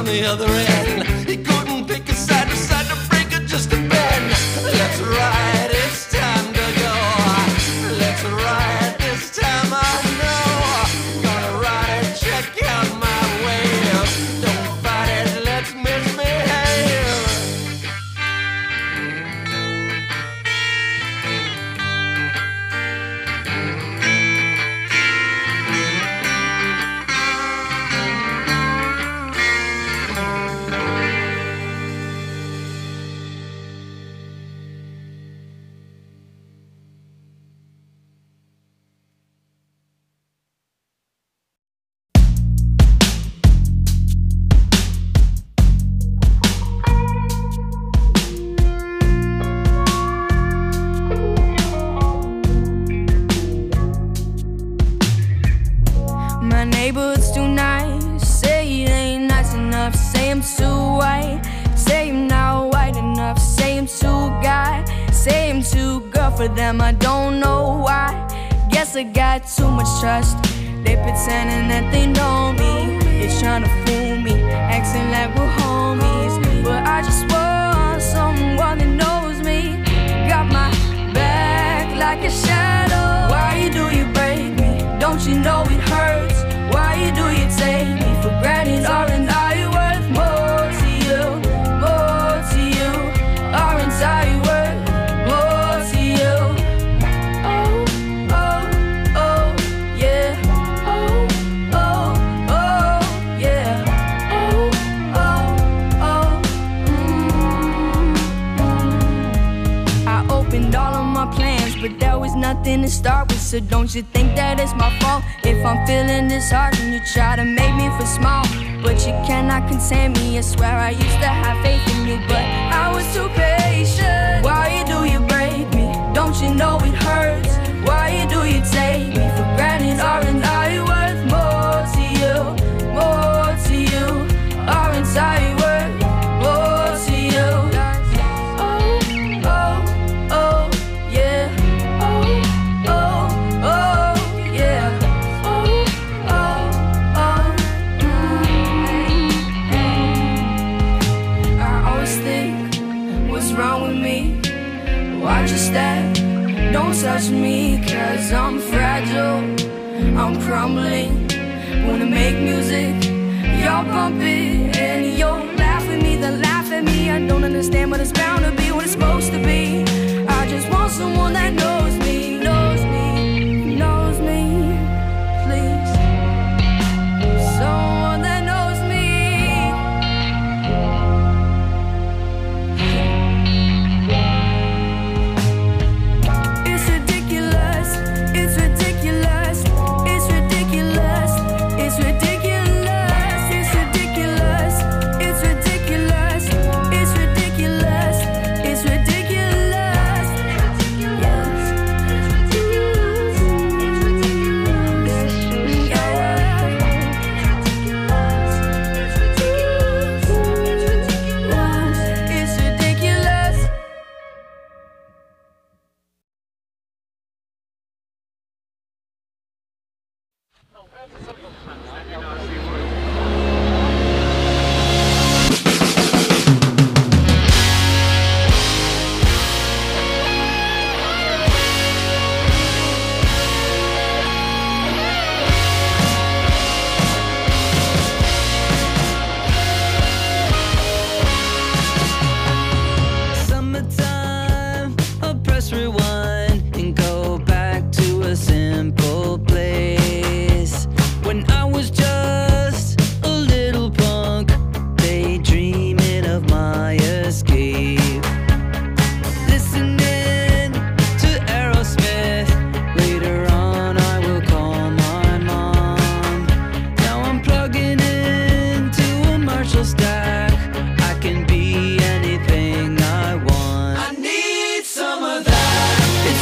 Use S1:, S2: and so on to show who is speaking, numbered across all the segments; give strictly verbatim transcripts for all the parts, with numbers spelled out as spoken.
S1: the other end. He couldn't pick a side, decided to break it just a bend. Let's ride, it's time to go. Let's ride, this time I know. Gonna ride and check out my wave. Don't fight it, let's misbehave.
S2: My neighborhood's too nice, say it ain't nice enough. Say I'm too white, say I'm not white enough. Say I'm too guy, say I'm too girl for them. I don't know why, guess I got too much trust. They pretending that they know me, they tryna fool me, acting like we're homies. But I just want someone that knows me, got my back like a shadow. Why do you break me? Don't you know it hurts? Why do you take me for granted? Aren't I worth more to you? More to you? Aren't I worth more to you? Oh, oh, oh, yeah. Oh, oh, oh, yeah. Oh, oh, oh, mm. I opened all of my plans, but there was nothing to start with. So don't you think that it's my fault if I'm feeling disheartened? You try to make me feel small, but you cannot contain me. I swear I used to have faith in you, but I was too patient. Why do you break me? Don't you know it hurts? Why do you take me for granted? Aren't I worth more to you? More to you? Aren't I worth more to you? Oh, oh, oh, yeah. Oh, oh, oh, yeah. Oh, oh, oh, mm. I always think, what's wrong with me? Watch your step, don't touch me, cause I'm fragile, I'm crumbling. Wanna make music, y'all bump it, and you'll laugh at me, then laugh at me. I don't understand, but it's bound to be what it's supposed to be. I just want someone that knows me, knows me, knows me, please. Someone that knows me. It's ridiculous, it's ridiculous, it's ridiculous, it's ridiculous, it's ridiculous, it's ridiculous, it's ridiculous, it's ridiculous. It's ridiculous.
S3: Summertime, I'll press rewind and go back to a simple place when I was just a little punk, daydreaming of my escape. Listening to Aerosmith, later on I will call my mom. Now I'm plugging into a Marshall stack, I can be anything I want.
S1: I need some of that.
S3: It's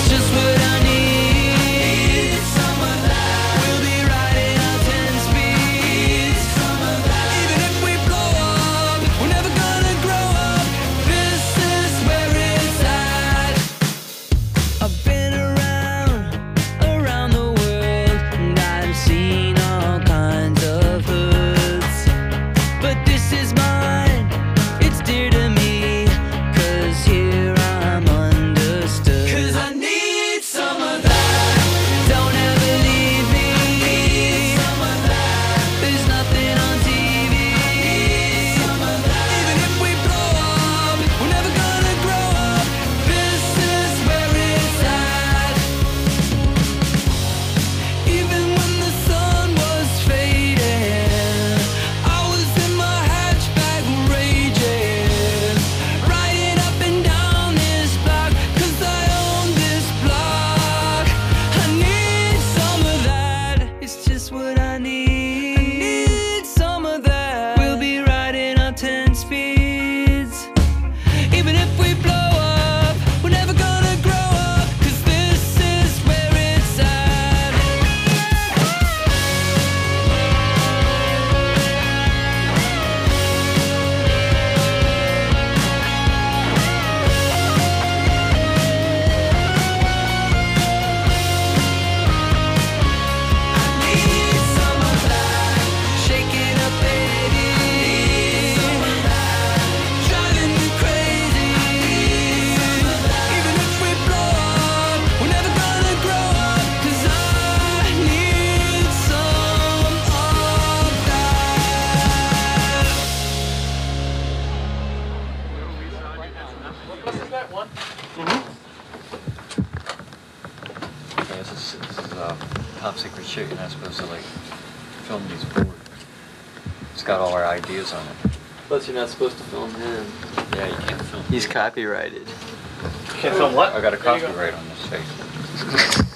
S4: uh, top secret shit. You're not supposed to like film these board. It's got all our ideas on it.
S5: Plus, you're not supposed to film him.
S4: Yeah, you can't film.
S5: He's copyrighted.
S6: Can't film what?
S4: I got a copyright on this face.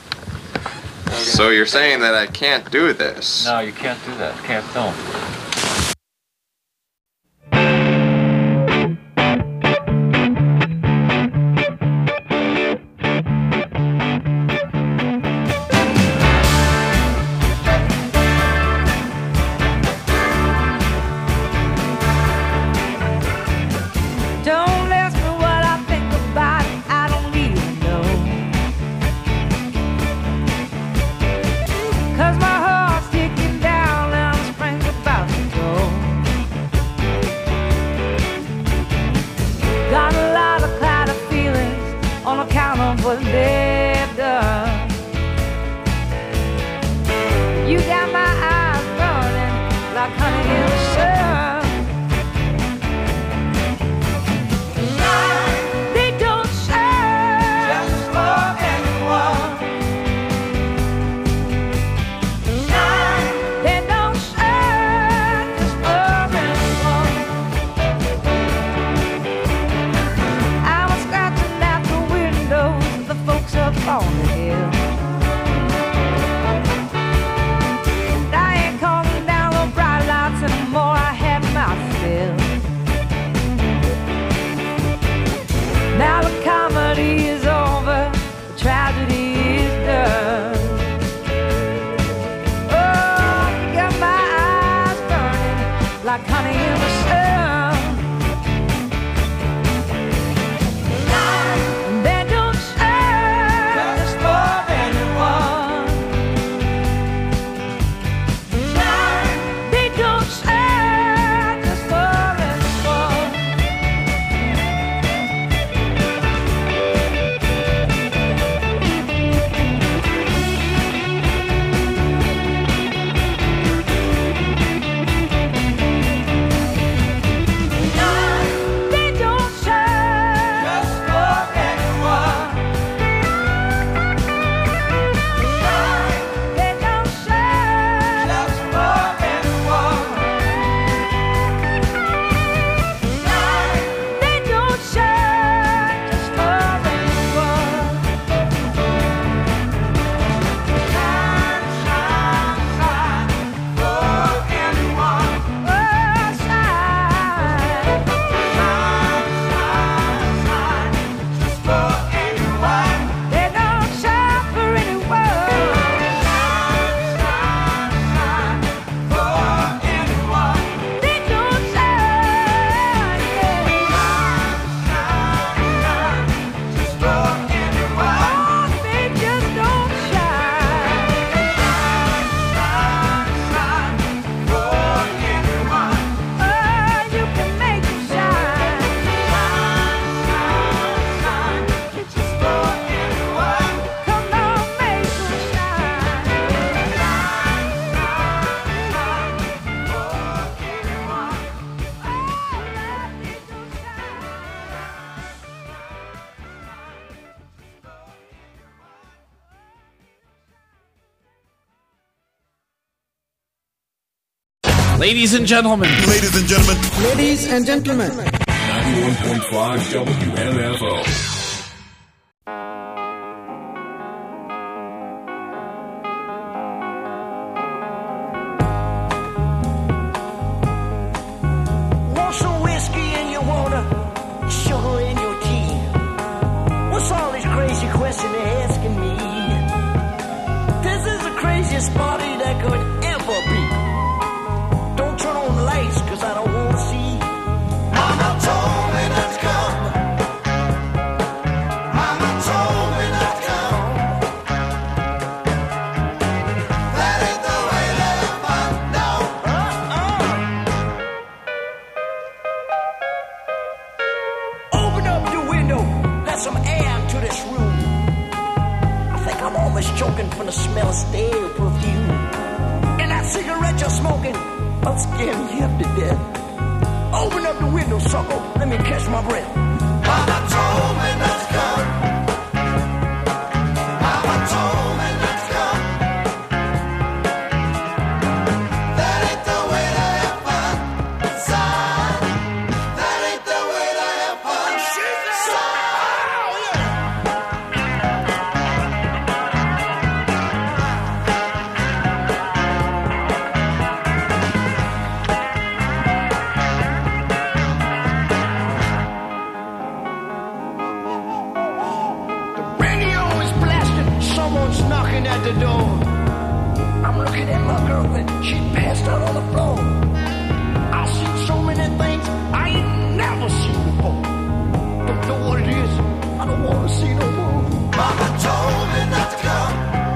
S7: So you're saying that I can't do this?
S4: No, you can't do that. Can't film.
S2: Don't ask me what I think about it, I don't even know. 'Cause my heart's ticking down and the spring's about to go. Got a lot of clouded feelings on account of what they've done. You got my eyes burning like honey in the sun. They don't shine just for anyone. They don't shine just for anyone. I was scratching at the windows of the folks up on the hill. And I ain't calling down the bright lights anymore, I had my fill. Now the comedy is over, the tragedy is done. Oh, you got my eyes burning like honey in the sun. And they don't shine just for anyone. They don't shine just for anyone. They don't shine just for anyone. They don't shine just for anyone. They don't shine just for anyone. Shine, shine, shine for anyone. Oh, shine, shine, shine, shine just for anyone. They don't shine for anyone. Shine, shine, shine for anyone. They don't shine, yeah. Shine, shine, shine just for anyone. Oh, they just don't shine. Shine, shine, shine for anyone. Oh, you can make them shine. Shine, shine, shine just for anyone. Come on, make them shine. Shine, shine, shine for anyone. Oh, let me go shine.
S8: Ladies and gentlemen.
S9: Ladies and gentlemen.
S8: Ladies and gentlemen.
S9: ninety-one point five W M F O.
S1: Want some whiskey in your water, sugar in your tea? What's all these crazy questions they're asking me? This is the craziest party that could ever be. Don't turn on the lights, cause I don't wanna see. Mama told me not to come. Mama told me not to come. That ain't the way to live, but no. Uh-uh. Open up your window, let some air to this room. I think I'm almost choking from the smell of stale perfume. And that cigarette you're smoking, I'm scaring you up to death. Open up the window, sucker, let me catch my breath. Mama told me not to come. Mama told me not to come. knocking at the door. I'm looking at my girl and she passed out on the floor. I seen so many things I ain't never seen before. Don't know what it is, I don't wanna see no more. Mama told me not to come.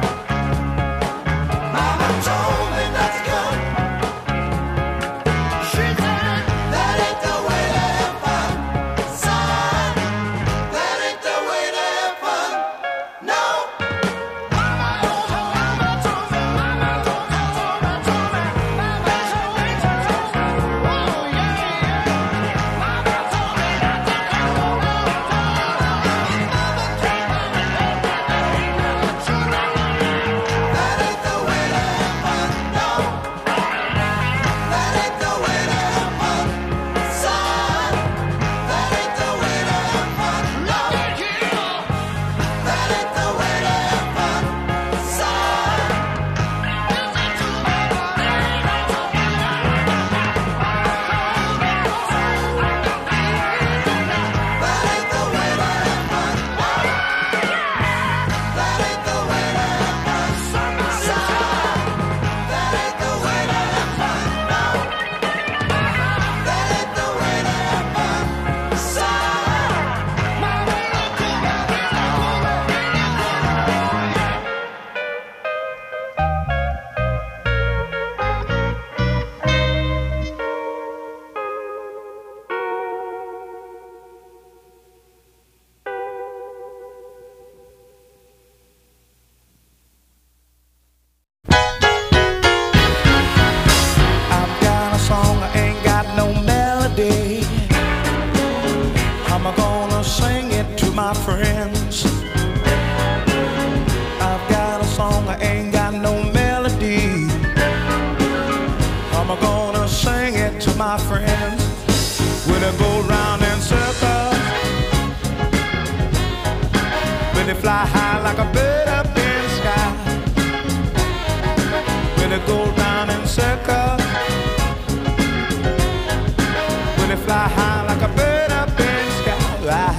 S1: Mama told me not to come. She said that ain't the way to have fun, son. That ain't the way to have fun. No. Mama told me, mama told me, mama told me, mama told me, mama told me, oh yeah, yeah. Mama told me not to come. Mama told me, mama told me, mama told me, that ain't the way to have fun. No. That ain't the way to have fun, son. That ain't the way to have fun. No. That ain't the way to have fun, son. That ain't the way to have fun. That ain't the way to have fun, son. That ain't the way to have fun. No. That ain't the way to have fun, son.
S6: I've got a song, I ain't got no melody. I'm gonna sing it to my friends. I've got a song, I ain't got no melody. I'm gonna sing it to my friends. When I go round in circles, when they fly high like a bird up in the sky. When they go round in circles, when they fly high like a bird up in the sky.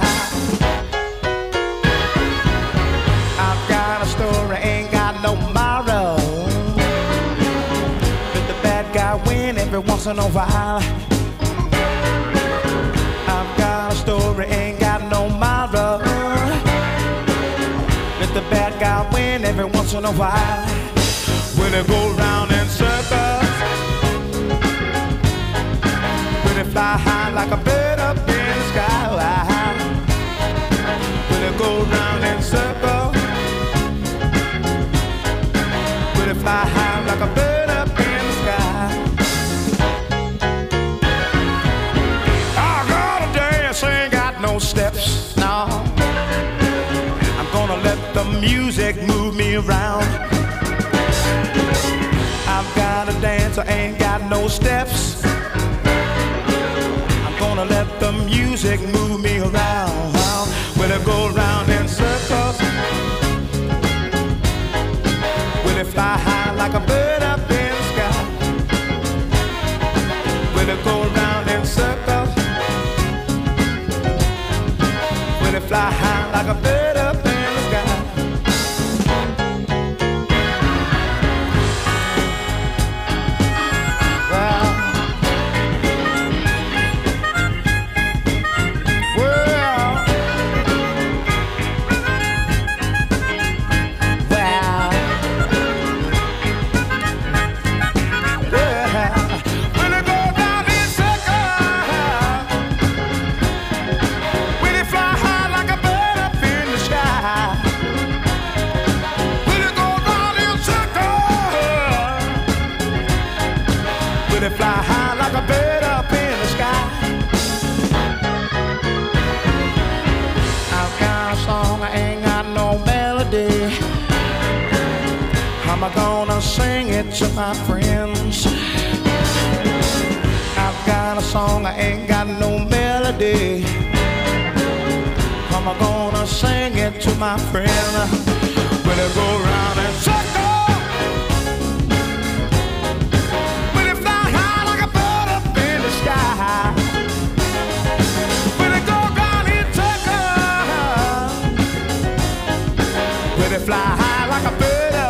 S6: I've got a story, ain't got no moral. Let the bad guy win every once in a while. I've got a story, ain't got no moral. Let the bad guy win every once in a while. When they go round in circles, when they fly high like a bird up in the sky. When they go round in circles, when they fly high like a bird up in the sky. I gotta dance, ain't got no steps, no. I'm gonna let the music move me around. I've got a dance, I ain't got no steps. I'm gonna let the music move me around. When I go round in circles, when I fly high like a bird up in the sky. When I go round in circles, when I fly high like a bird up in the sky. They fly high like a bird up in the sky. I've got a song, I ain't got no melody. I'm gonna sing it to my friends. I've got a song, I ain't got no melody. I'm gonna sing it to my friends. When I go round and circle, fly high like a bird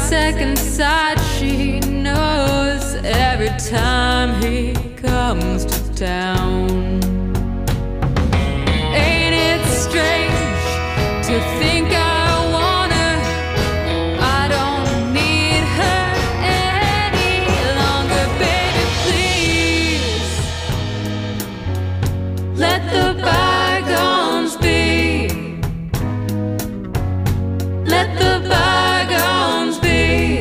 S10: second sight, she knows every time he comes to town. Ain't it strange to think I want her? I don't need her any longer, baby, please. Let the bygones be. Let the bygones be.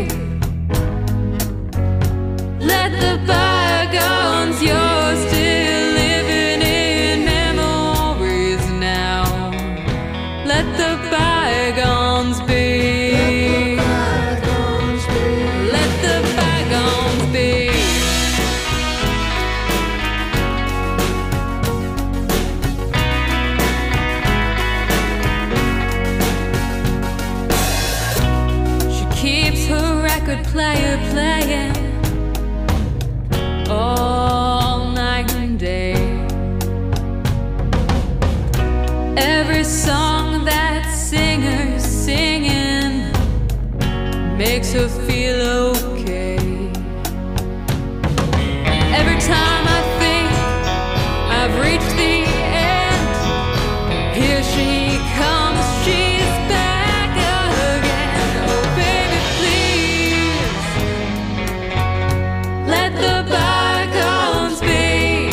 S10: Let the bygones, you're still living in memories now. Let the bygones be. Let the bygones be. She keeps her record player playing all night and day. Every song that singer's singing makes her feel okay. Every time I think I've reached the end, here she comes, she's back again. Oh baby, please, let the bygones be.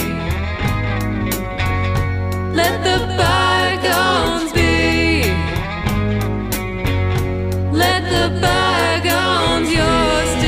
S10: Let the bygones be. Let the bygones, you're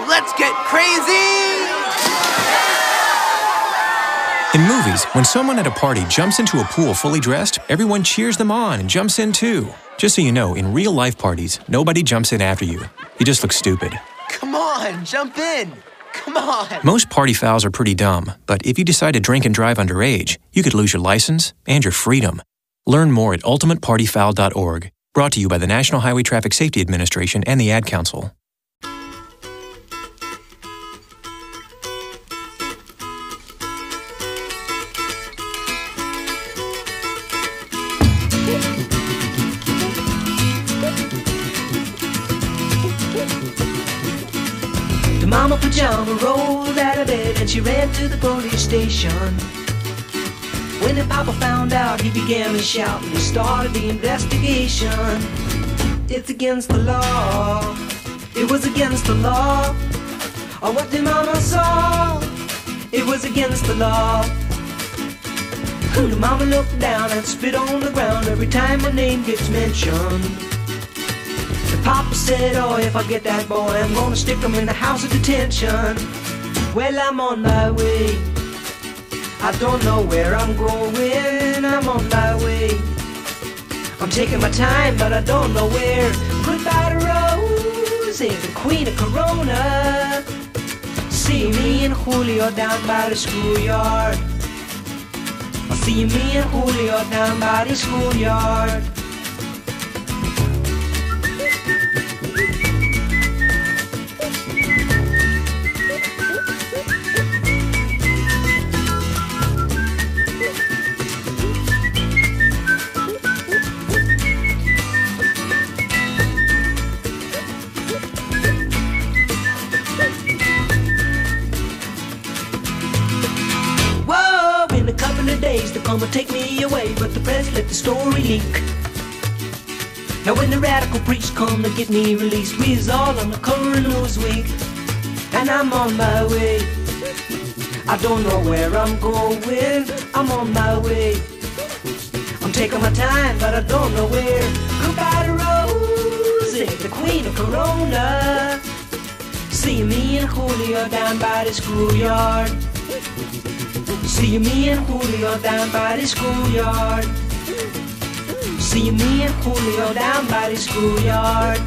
S11: let's get crazy!
S12: In movies, when someone at a party jumps into a pool fully dressed, everyone cheers them on and jumps in too. Just so you know, in real-life parties, nobody jumps in after you. You just look stupid.
S11: Come on, jump in! Come on!
S12: Most party fouls are pretty dumb, but if you decide to drink and drive underage, you could lose your license and your freedom. Learn more at ultimate party foul dot org. Brought to you by the National Highway Traffic Safety Administration and the Ad Council.
S13: The mama pajama rolled out of bed and she ran to the police station. When the papa found out, he began to shout and he started the investigation. It's against the law. It was against the law. Or what the mama saw. It was against the law. The mama looked down and spit on the ground every time my name gets mentioned. The papa said, oh, if I get that boy, I'm gonna stick him in the house of detention. Well, I'm on my way. I don't know where I'm going, I'm on my way. I'm taking my time, but I don't know where. Goodbye to Rose, the queen of Corona. See me and Julio down by the schoolyard. I'll see me and Julio down by the schoolyard. Days to come and take me away, but the press let the story leak. Now when the radical priests come to get me released, we's all on the cover of Newsweek. And I'm on my way. I don't know where I'm going, I'm on my way. I'm taking my time, but I don't know where. Goodbye to Rosie, the queen of Corona. See me and Julio down by the schoolyard. See me and Julio down by the schoolyard. See me and Julio down by the schoolyard.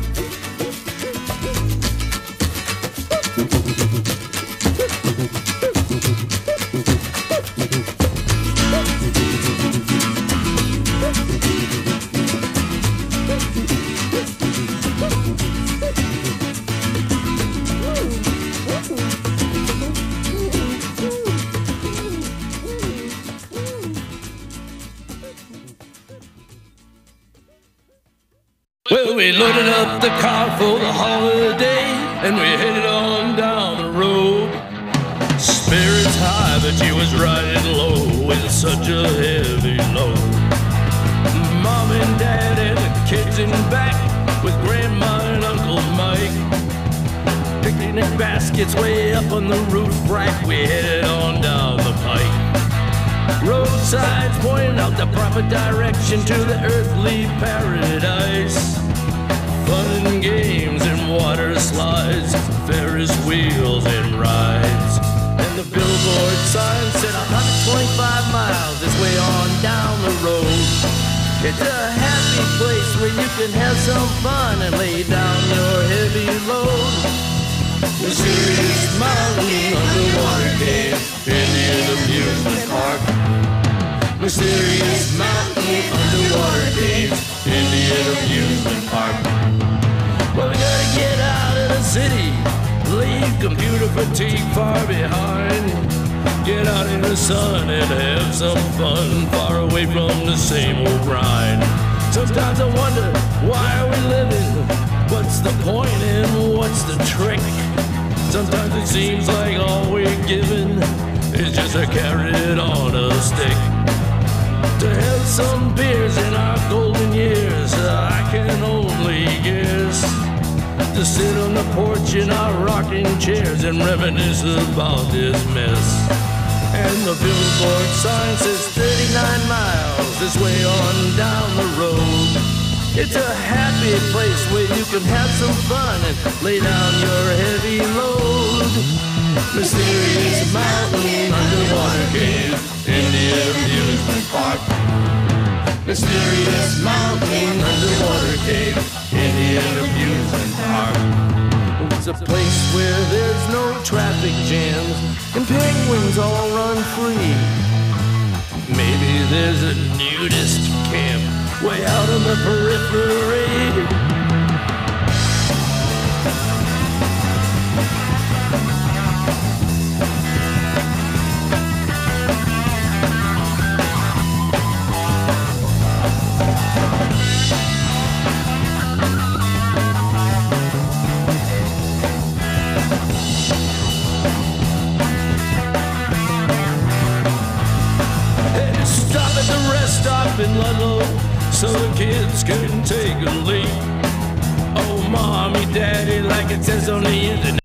S14: Well, we loaded up the car for the holiday and we headed on down the road. Spirits high, but she was riding low with such a heavy load. Mom and Dad and the kids in back with Grandma and Uncle Mike. Picnic baskets way up on the roof rack, we headed on down the pike. Roadsides pointing out the proper direction to the earthly paradise. Fun and games and water slides, Ferris wheels and rides. And the billboard sign said one hundred twenty-five miles this way on down the road. It's a happy place where you can have some fun and lay down your heavy load. Mysterious Mountain Underwater Cave, Indian Amusement Park. Mysterious Mountain Underwater Cave, Indian Amusement Park. Well, we gotta get out of the city, leave computer fatigue far behind. Get out in the sun and have some fun, far away from the same old grind. Sometimes I wonder, why are we living? What's the point and what's the trick? Sometimes it seems like all we're given is just a carrot on a stick. To have some beers in our golden years, I can only guess. To sit on the porch in our rocking chairs and reminisce about this mess. And the billboard sign says thirty-nine miles this way on down the road. It's a happy place where you can have some fun and lay down your heavy load. Mysterious mountain, underwater cave, Indian amusement park. It's a place where there's no traffic jams and penguins all run free. Maybe there's a nudist camp way out on the periphery. In Ludlow, so the kids couldn't take a leak. Oh, mommy, daddy, like it says on the internet.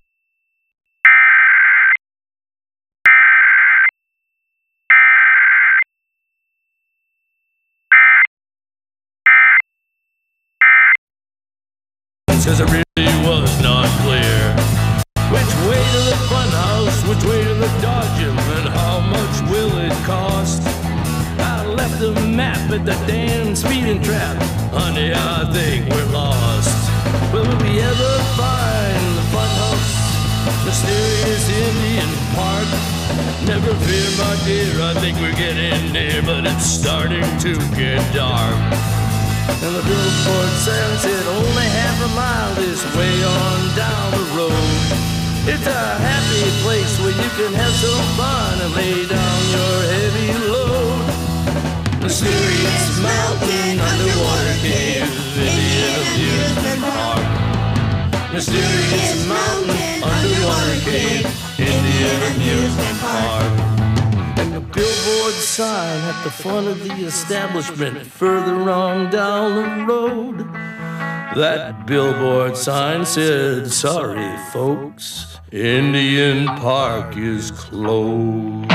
S14: Says it really was not clear. Which way to the fun house, which way to the Dodgem, and how much will it cost? I left a map at the damn speeding trap. Honey, I think we're lost. Will we ever find the fun house? Mysterious Indian Park? Never fear, my dear, I think we're getting near, but it's starting to get dark. And the billboard sign said only half a mile this way on down the road. It's a happy place where you can have some fun and lay down your heavy load. Mysterious mountain, underwater cave, Indian amusement park. Mysterious mountain, underwater cave, Indian amusement park. And the billboard sign at the front of the establishment further on down the road. That billboard sign said, sorry folks, Indian Park is closed.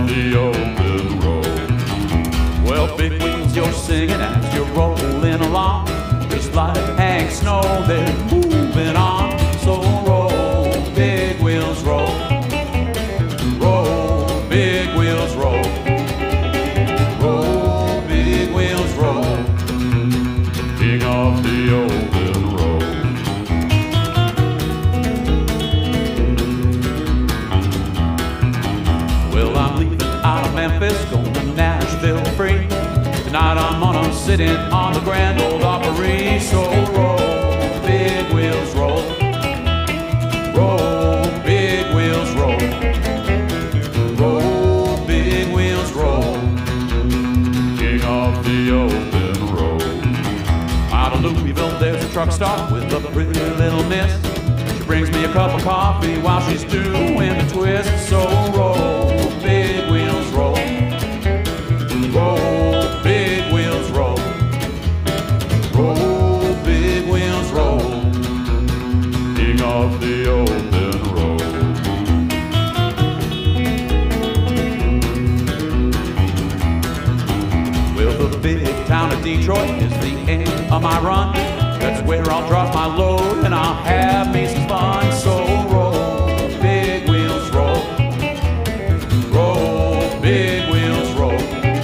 S15: of the open road. Well, big wheels, you're singing as you're rolling along. Just like Hank Snow, they're moving on. So roll, big wheels, roll. Roll, big wheels, roll. Roll, big wheels, roll. King of the open road. Well, I'm leaving out of Memphis, going to Nashville free. Tonight I'm on, I'm sitting on the Grand Ole Opry. So roll, big wheels, roll. Roll, big wheels, roll. Roll, big wheels, roll. King of the open road. Out of Louisville, there's a truck stop with a pretty little miss. She brings me a cup of coffee while she's doing the twist. So roll, big wheels, roll. Roll, big wheels, roll. Roll, big wheels, roll. King of the open road. Well, the big town of Detroit is the end of my run. That's where I'll drop my load and I'll have me some fun. So roll, big wheels, roll. Roll, big wheels, roll.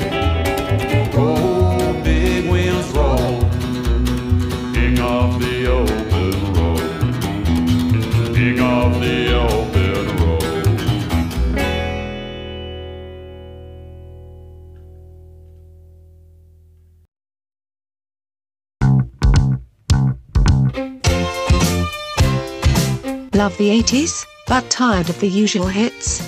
S15: Roll, big wheels, roll. King of the open road. King of the open road.
S16: Love the eighties, but tired of the usual hits?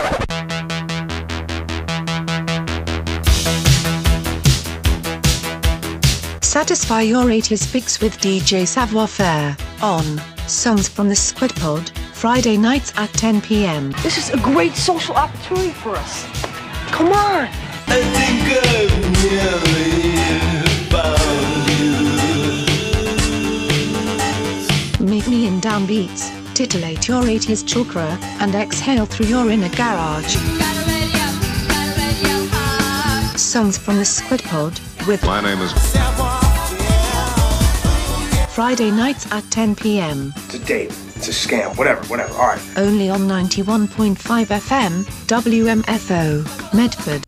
S16: Satisfy your eighties fix with D J Savoir Faire on Songs from the Squid Pod, Friday nights at ten p m
S17: This is a great social opportunity for us. Come on!
S1: I think I've nearly found you.
S16: Meet me in downbeats, titillate your eighties chakra, and exhale through your inner garage. Songs from the Squid Pod with
S9: My name is
S16: Friday nights at ten p m
S18: It's a date. It's a scam. Whatever, whatever. All right.
S16: Only on ninety-one point five F M, W M F O, Medford.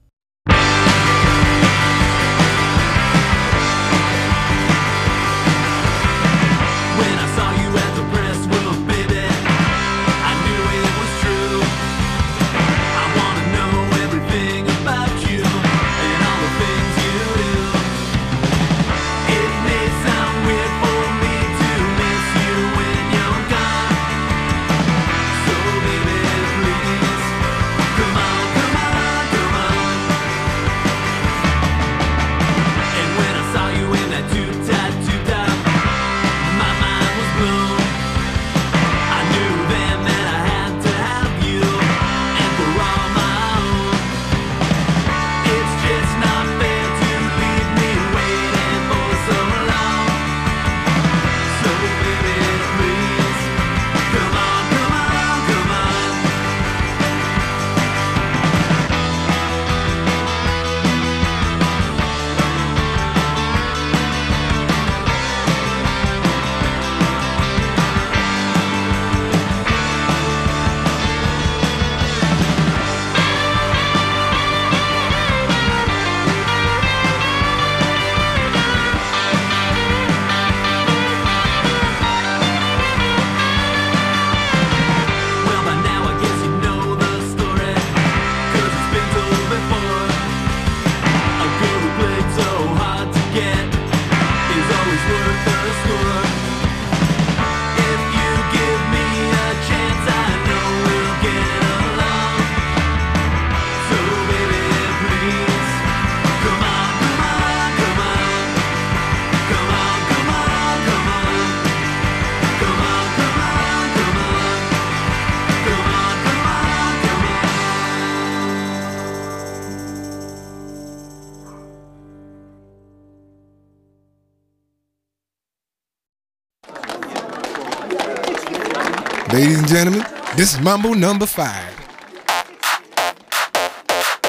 S19: Ladies and gentlemen, this is Mambo number five.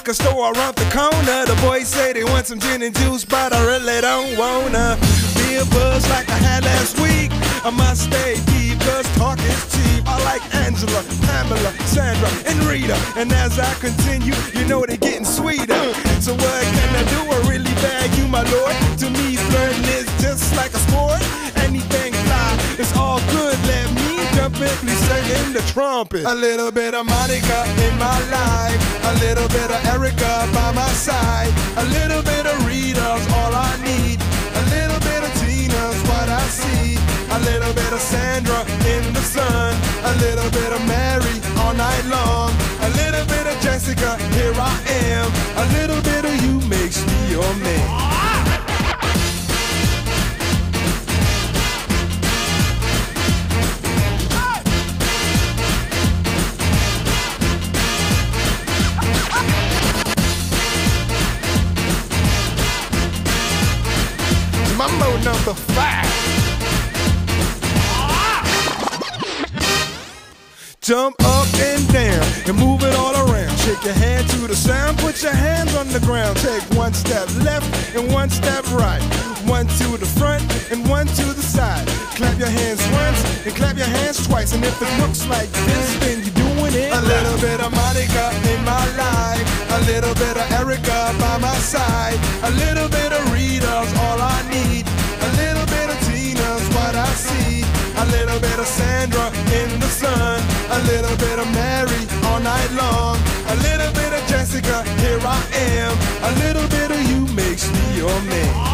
S6: liquor store around the corner. The boys say they want some gin and juice, but I really don't wanna be a buzz like I had last week. I must stay deep, cause talk is cheap. I like Angela, Pamela, Sandra, and Rita. And as I continue, you know they're getting sweeter. So what can I do? I really bag you, my lord. To me, flirting is just like a sport. Anything fly, it's all good. Let me jump in, please sing in the trumpet. A little bit of Monica in my life, a little bit of Erica by my side, a little bit of Rita's all I need, a little bit of Tina's what I see, a little bit of Sandra in the sun, a little bit of Mary all night long, a little bit of Jessica, here I am, a little bit of you makes me your man. Mambo number five. Jump up and down and move it all around. Shake your hand to the sound, put your hands on the ground. Take one step left and one step right. One to the front and one to the side. Clap your hands once and clap your hands twice. And if it looks like this, then you're doing it. A little bit of Monica in my life, a little bit of Erica by my side, a little bit of Rita's all I need, a little bit of Tina's what I see, a little bit of Sandra in the sun, a little bit of Mary all night long, a little bit of Jessica, here I am, a little bit of you makes me your man.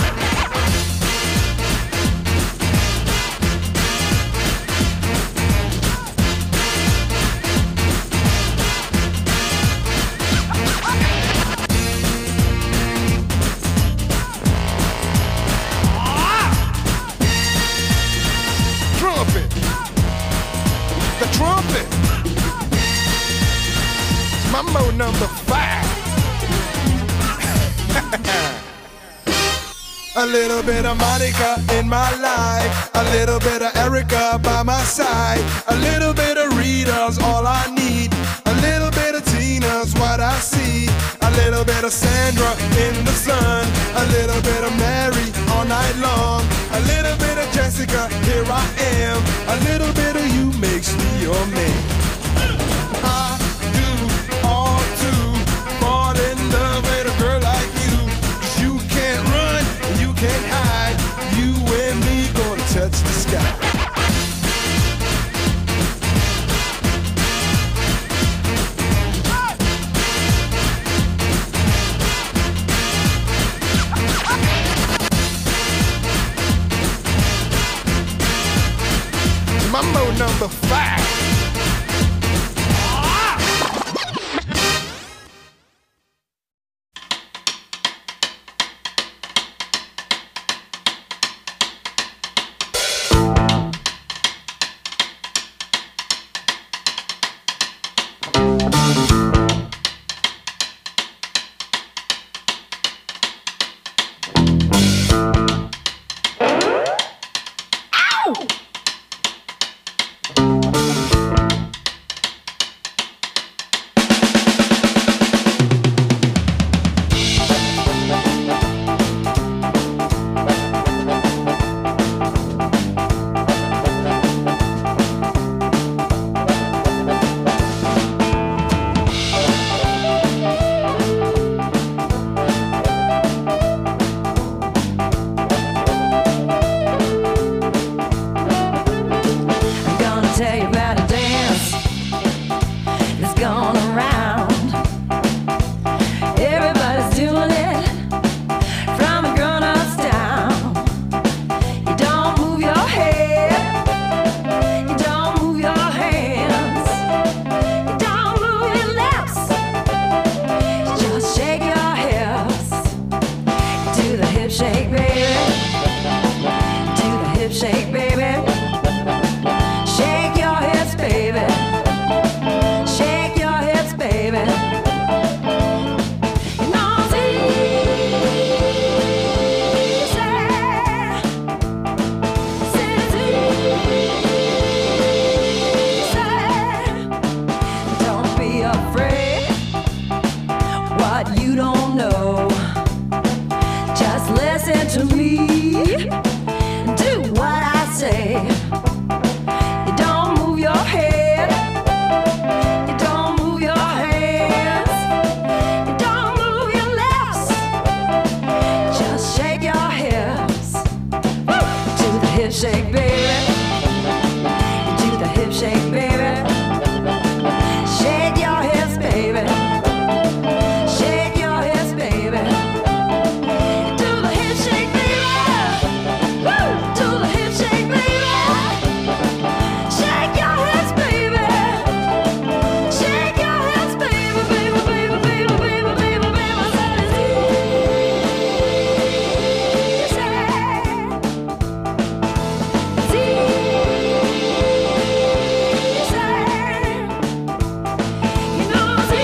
S6: The trumpet. It's Mambo number five. A little bit of Monica in my life, a little bit of Erica by my side, a little bit of Rita's all I need, a little bit of Tina's what I see, a little bit of Sandra in the sun, a little bit of Mary all night long, a little bit of Jessica, here I am, a little bit of you makes me your man. I do all to fall in love with a girl like you, 'cause you can't run and you can't hide, you and me gonna touch the sky. Mambo number five. Ow!
S19: what you don't know. Just listen to me, do what I say. You don't move your head, you don't move your hands, you don't move your lips. Just shake your hips to the hip shake, baby. To the hip shake, baby. Shake your hips, baby. Shake your hips, baby. Do the hip shake, baby. Woo! Do the hip shake, baby. Shake your hips, baby. Shake your hips, baby, baby, baby, baby, baby, baby, baby. I said it's easy. You know it's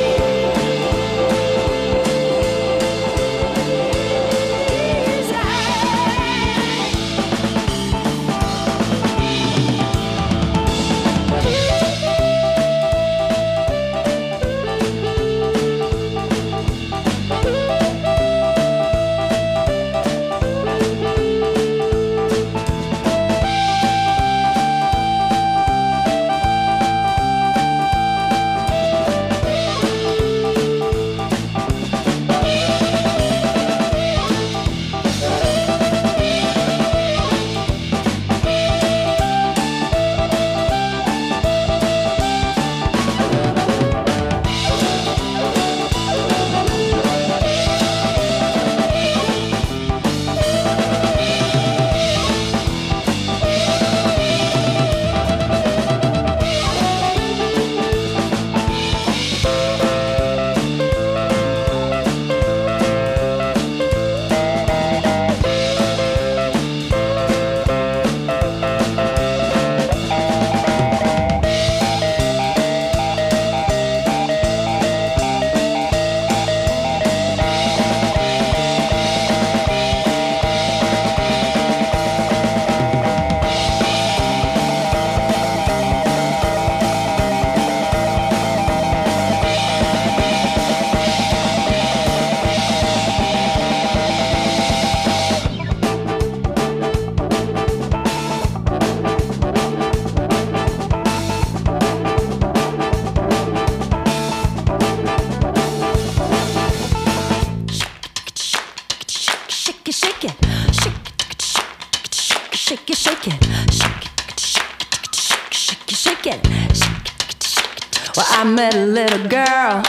S19: shake it, shake it, shake it, shake it, shake it, shake it, shake it, shake it, shake it. Well, I met a little girl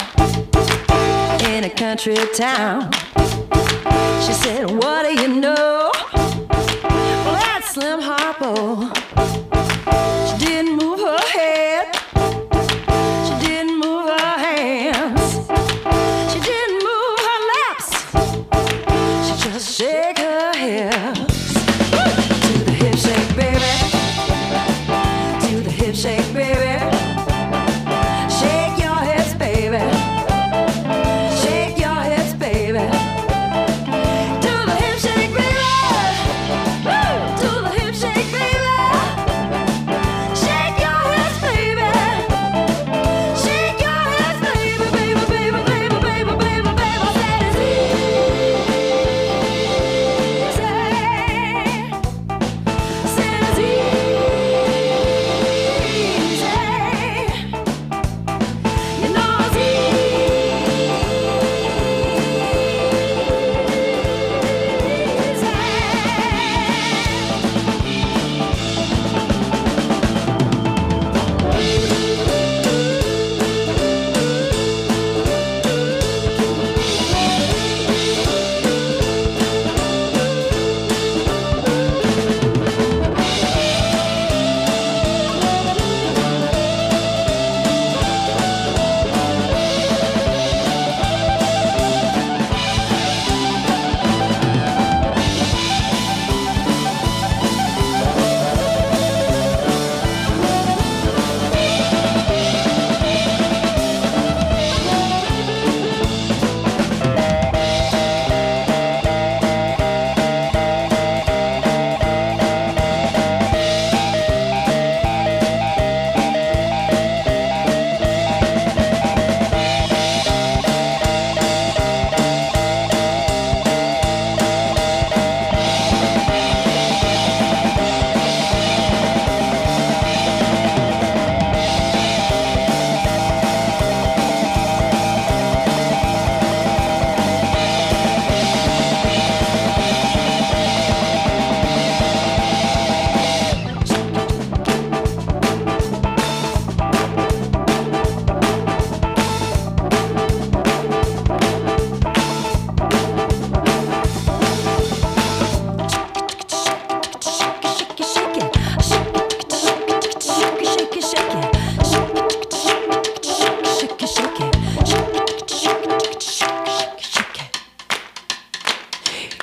S19: in a country town. She said, what do you know? Well, that's Slim Harpo. She didn't move her head, she didn't move her hands, she didn't move her lips, she just shake her hips. To the hip shake, baby. To the hip shake, baby. Shake your hips, baby. Shake your hips, baby. To the hip shake, baby.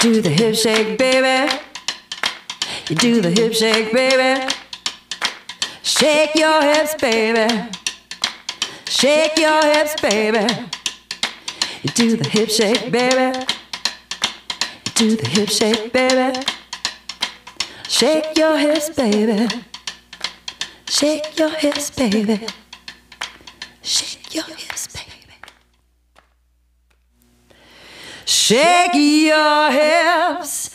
S19: do the hip shake, baby. You do the hip shake, baby. Shake your hips, baby. Shake your hips, baby. You do the hip shake, baby. You do the hip shake, baby. Shake your hips, baby. Shake your hips, baby. Shake your hips, baby. Shake your hips.